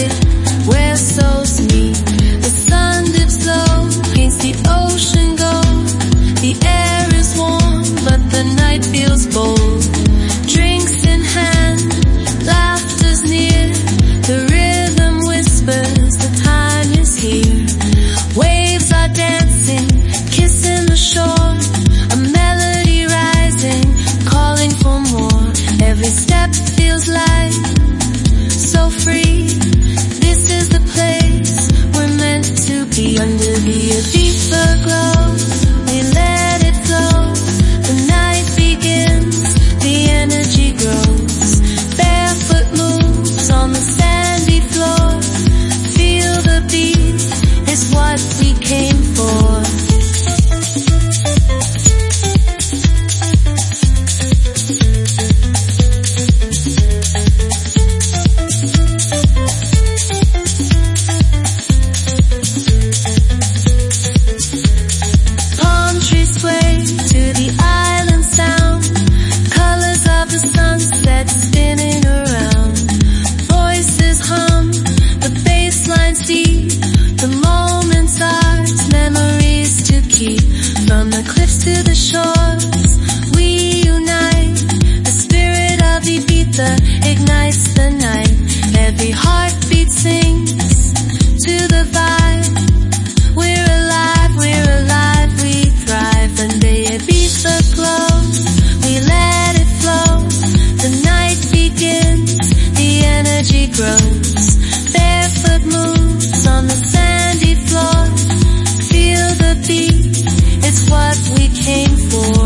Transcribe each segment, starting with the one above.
it where souls meet. The sun dips low, paints the ocean gold. The air is warm, but the night feels bold. Drinks in hand, laughter's near. The rhythm whispers, the time is here. Waves are dancing, kissing the shore. A melody rising, calling for more. Every step feels light, so free. This is the place we're meant to be. Under the Ibiza glow, we let it flow. The night begins, the energy grows. Barefoot moves on the sandy floor. Feel the beat, it's what we came for. Spinning around, voices hum, the bassline's deep. The moment's ours, memories to keep. From the cliffs to the shores, we unite. The spirit of Ibiza ignites the night. Every heartbeat sings to the vibe. We're alive, we thrive. And the Ibiza glow, we let it flow. The night begins, the energy grows. Barefoot moves on the sandy floor. Feel the beat, it's what we came for.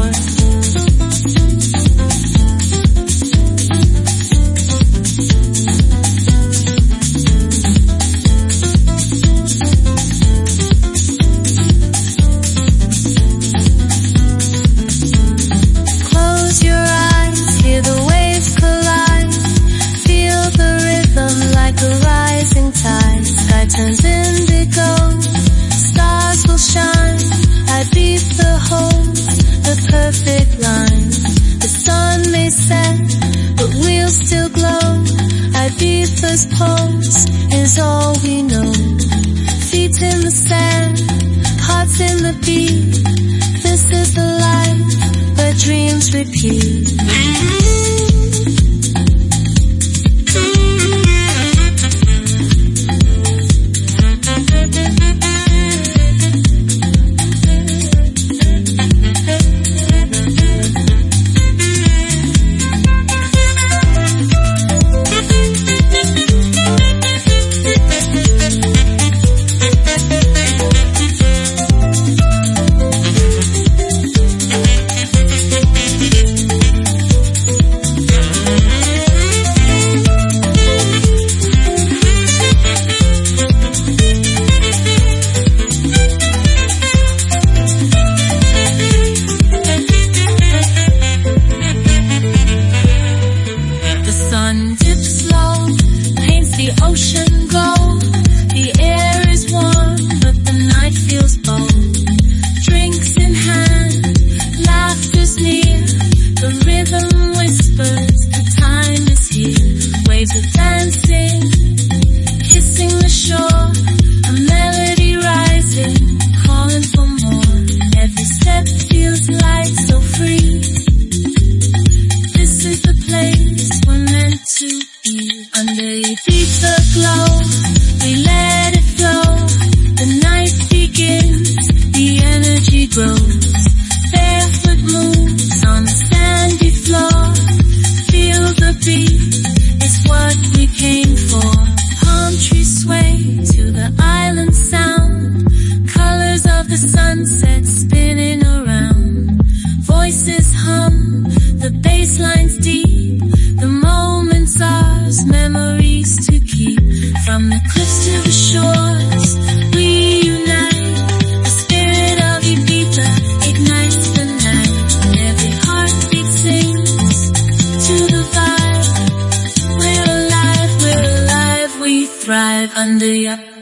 Close your eyes, hear the waves collide. Feel the rhythm like a rising tide. Sky turns indigo, stars will shine. Ibiza holds the perfect line. The sun may set, but we'll still glow. Ibiza's pulse is all we know. Feet in the sand, hearts in the beat. This is the life where dreams repeat. Thrive under your